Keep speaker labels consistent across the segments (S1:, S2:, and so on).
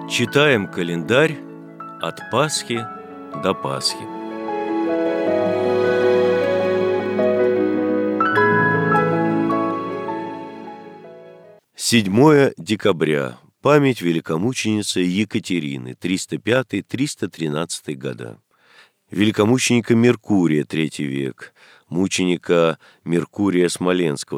S1: Читаем календарь от Пасхи до Пасхи. Седьмое декабря. Память великомученицы Екатерины, 305-313 года. Великомученика Меркурия, III век. Мученика Меркурия Смоленского,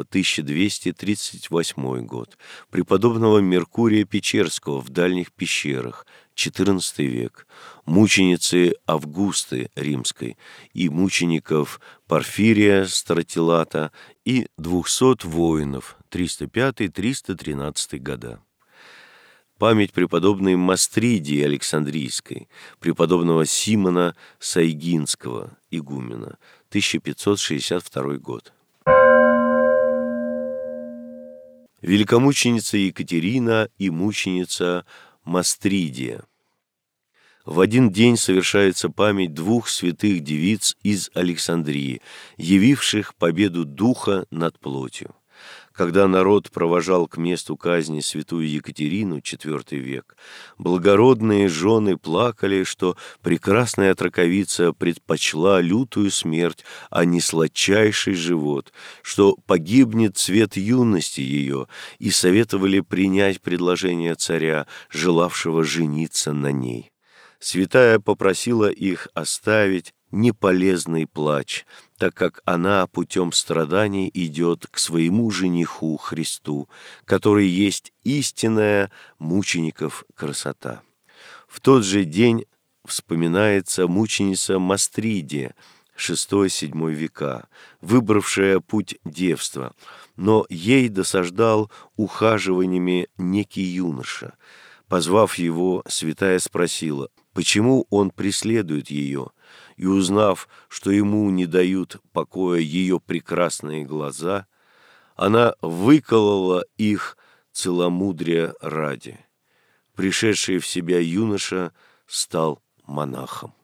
S1: 1238 год. Преподобного Меркурия Печерского в Дальних пещерах, XIV век. Мученицы Августы Римской и мучеников Порфирия Стратилата и 200 воинов, 305-313 года. Память преподобной Мастридии Александрийской, преподобного Симона Сайгинского, игумена, 1562 год. Великомученица Екатерина и мученица Мастридия. В один день совершается память двух святых девиц из Александрии, явивших победу духа над плотью. Когда народ провожал к месту казни святую Екатерину, IV век, благородные жены плакали, что прекрасная отроковица предпочла лютую смерть, а не сладчайший живот, что погибнет цвет юности ее, и советовали принять предложение царя, желавшего жениться на ней. Святая попросила их оставить неполезный плач, так как она путем страданий идет к своему жениху Христу, который есть истинная мучеников красота. В тот же день вспоминается мученица Мастридия, VI-VII века, выбравшая путь девства, но ей досаждал ухаживаниями некий юноша. Позвав его, святая спросила, почему он преследует ее, и, узнав, что ему не дают покоя ее прекрасные глаза, она выколола их целомудрия ради. Пришедший в себя юноша стал монахом.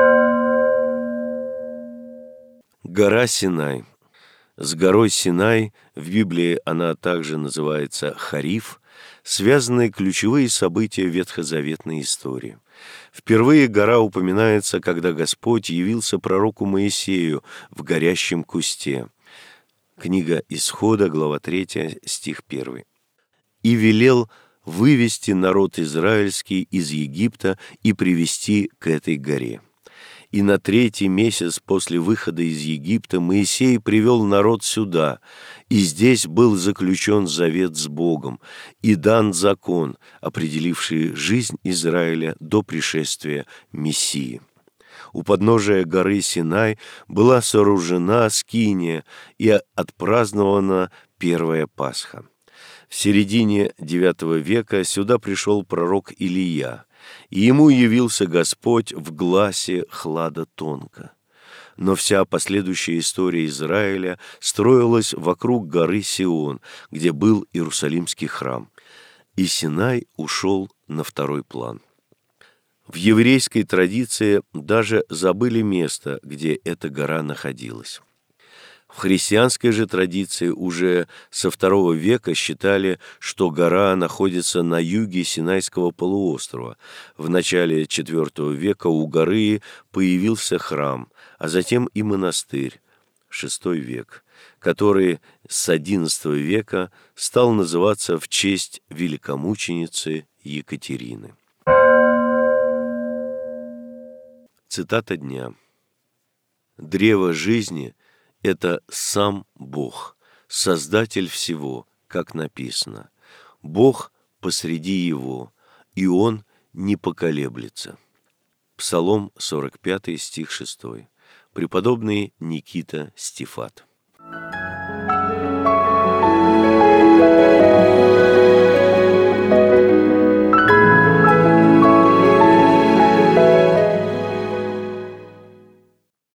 S1: Гора Синай. С горой Синай, в Библии она также называется Хариф, связаны ключевые события ветхозаветной истории. Впервые гора упоминается, когда Господь явился пророку Моисею в горящем кусте. Книга Исхода, глава 3, стих 1. «И велел вывести народ израильский из Египта и привести к этой горе. И на 3-й месяц после выхода из Египта Моисей привел народ сюда, и здесь был заключен завет с Богом, и дан закон, определивший жизнь Израиля до пришествия Мессии. У подножия горы Синай была сооружена скиния и отпразднована первая Пасха. В середине IX века сюда пришел пророк Илия, и ему явился Господь в гласе хлада тонко. Но вся последующая история Израиля строилась вокруг горы Сион, где был Иерусалимский храм, и Синай ушел на второй план. В еврейской традиции даже забыли место, где эта гора находилась. В христианской же традиции уже со II века считали, что гора находится на юге Синайского полуострова. В начале IV века у горы появился храм, а затем и монастырь, VI век, который с XI века стал называться в честь великомученицы Екатерины. Цитата дня. «Древо жизни – это сам Бог, Создатель всего, как написано. Бог посреди его, и Он не поколеблется». Псалом 45, стих 6. Преподобный Никита Стефат.